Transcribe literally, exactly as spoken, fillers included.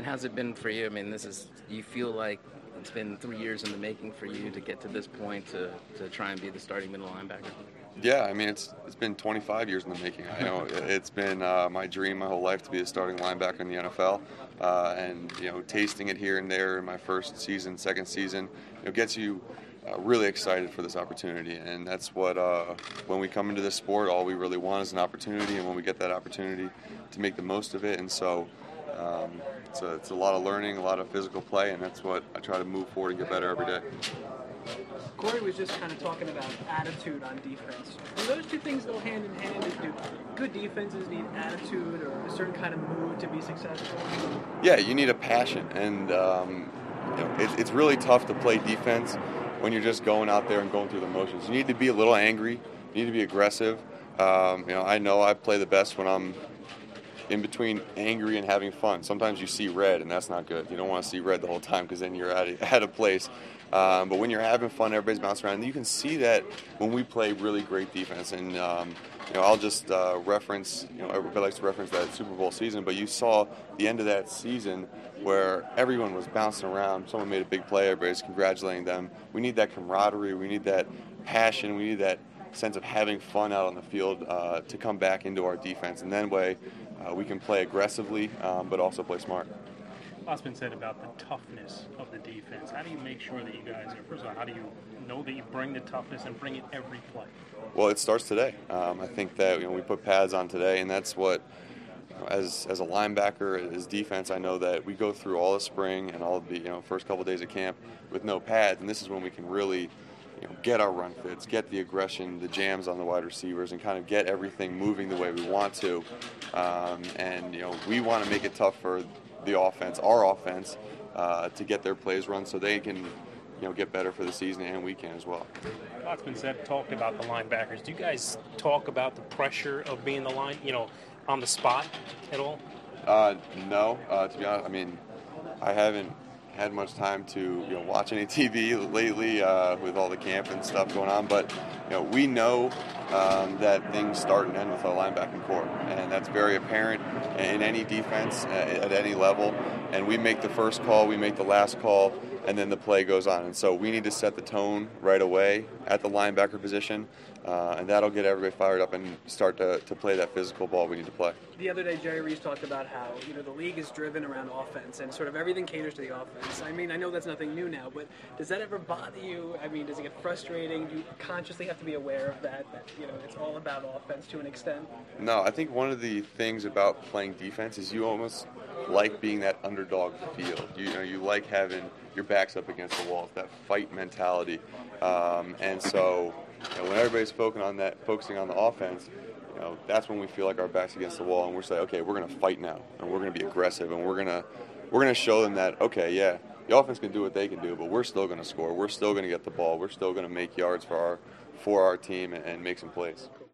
how's it been for you? I mean, this is, you feel like it's been three years in the making for you to get to this point to, to try and be the starting middle linebacker? Yeah, I mean, it's it's been twenty-five years in the making. I know it's been uh, my dream my whole life to be a starting linebacker in the N F L, uh, and you know, tasting it here and there in my first season, second season, you know, gets you uh, really excited for this opportunity. And that's what uh, when we come into this sport, all we really want is an opportunity, and when we get that opportunity, to make the most of it. And so. Um, it's, a, it's a lot of learning, a lot of physical play, and that's what I try to move forward and get better every day. Corey was just kind of talking about attitude on defense. Do those two things go hand in hand? Do good defenses need attitude or a certain kind of mood to be successful? Yeah, you need a passion, and um, you know, it, it's really tough to play defense when you're just going out there and going through the motions. You need to be a little angry. You need to be aggressive. Um, you know, I know I play the best when I'm in between angry and having fun. Sometimes you see red, and that's not good. You don't want to see red the whole time because then you're out of, out of place. Um, but when you're having fun, everybody's bouncing around. And you can see that when we play really great defense. And um, you know, I'll just uh, reference. You know, everybody likes to reference that Super Bowl season, but you saw the end of that season where everyone was bouncing around. Someone made a big play. Everybody's congratulating them. We need that camaraderie. We need that passion. We need that sense of having fun out on the field uh, to come back into our defense. And then way. Uh, we can play aggressively, um, but also play smart. A lot's been said about the toughness of the defense. How do you make sure that you guys, first of all, how do you know that you bring the toughness and bring it every play? Well, it starts today. Um, I think that you know we put pads on today, and that's what, you know, as as a linebacker, as defense, I know that we go through all the spring and all the you know first couple of days of camp with no pads, and this is when we can really. You know, get our run fits, get the aggression, the jams on the wide receivers, and kind of get everything moving the way we want to. Um, and you know, we want to make it tough for the offense, our offense, uh, to get their plays run so they can, you know, get better for the season and we can as well. A lot's been said, talked about the linebackers. Do you guys talk about the pressure of being the line, you know, on the spot at all? Uh, no, uh, to be honest, I mean, I haven't had much time to you know watch any T V lately uh, with all the camp and stuff going on, but you know we know um, that things start and end with a linebacking core, and that's very apparent in any defense at, at any level. And we make the first call, we make the last call, and then the play goes on. And so we need to set the tone right away at the linebacker position, uh, and that'll get everybody fired up and start to, to play that physical ball we need to play. The other day, Jerry Reese talked about how you know the league is driven around offense, and sort of everything caters to the offense. I mean, I know that's nothing new now, but does that ever bother you? I mean, does it get frustrating? Do you consciously have to be aware of that, that you know, it's all about offense to an extent? No, I think one of the things about playing defense is you almost like being that underdog field. You know, you like having your backs up against the walls, that fight mentality. Um, and so, you know, when everybody's focusing on that, focusing on the offense, you know, that's when we feel like our backs against the wall, and we're saying, okay, we're going to fight now, and we're going to be aggressive, and we're going to we're going to show them that, okay, yeah, the offense can do what they can do, but we're still going to score. We're still going to get the ball. We're still going to make yards for our for our team and, and make some plays.